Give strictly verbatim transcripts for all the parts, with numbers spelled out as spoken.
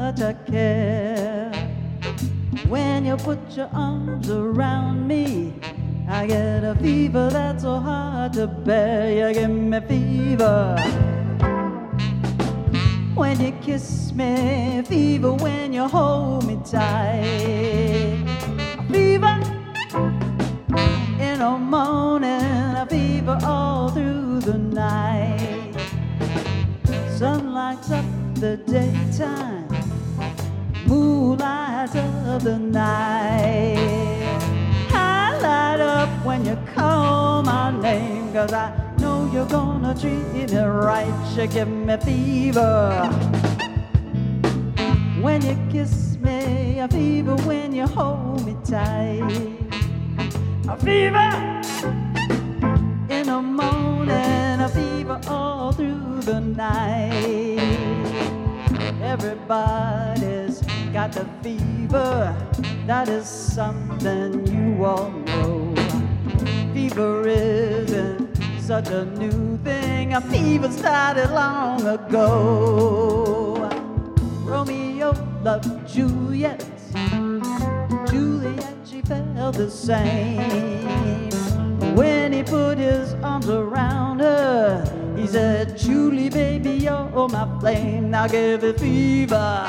much I care. When you put your arms around me, I get a fever that's so hard to bear. You give me fever when you kiss me, fever when you hold me tight, fever in the morning, a fever all through the night. Sun lights up the daytime, moon lights up the night. I light up when you call my name, 'cause I know you're gonna treat me right. You give me fever when you kiss me, a fever when you hold me tight, a fever in the morning, a fever all through the night. Everybody's got the fever, that is something you all know. Fever isn't such a new thing, a fever started long ago. Romeo loved Juliet, Juliet, she felt the same. When he put his arms around her, he said, Julie, baby, you're my flame, now give it fever.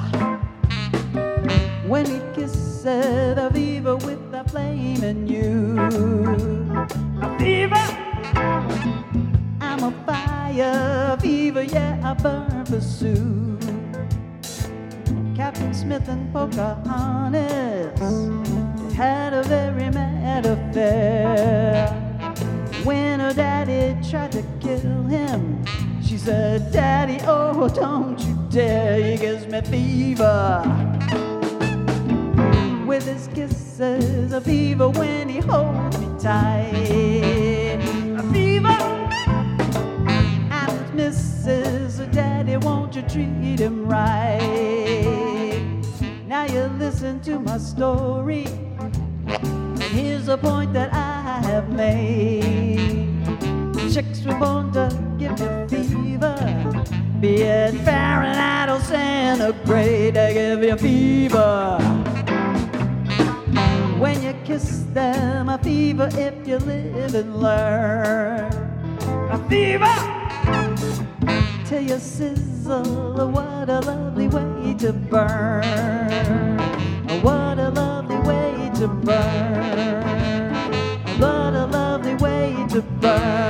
When he kisses a fever with a flame in you, a fever, I'm a fire, fever, yeah, I burn for Sue. Captain Smith and Pocahontas had a very mad affair. When her daddy tried to kill him, she said, Daddy, oh, don't you dare, he gives me fever with his kisses, a fever when he holds me tight, a fever. I'm his missus, Daddy, won't you treat him right? Now you listen to my story, here's the point that I have made. Chicks were born to give you fever, be it Fahrenheit or centigrade, they give you fever. When you kiss them, a fever if you live and learn, a fever till you sizzle, what a lovely way to burn, what a lovely way to burn, what a lovely way to burn.